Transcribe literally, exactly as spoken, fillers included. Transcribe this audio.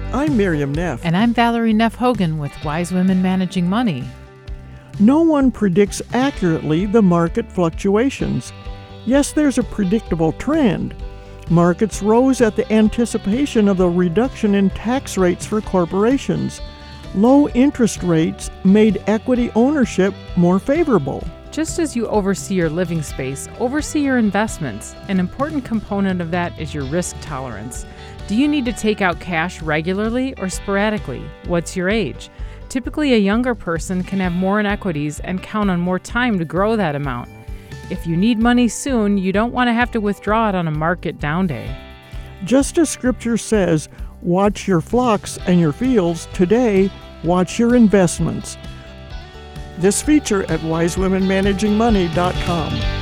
I'm Miriam Neff. And I'm Valerie Neff Hogan with Wise Women Managing Money. No one predicts accurately the market fluctuations. Yes, there's a predictable trend. Markets rose at the anticipation of the reduction in tax rates for corporations. Low interest rates made equity ownership more favorable. Just as you oversee your living space, oversee your investments. An important component of that is your risk tolerance. Do you need to take out cash regularly or sporadically? What's your age? Typically, a younger person can have more in equities and count on more time to grow that amount. If you need money soon, you don't want to have to withdraw it on a market down day. Just as Scripture says, watch your flocks and your fields, today, watch your investments. This feature at wise women managing money dot com.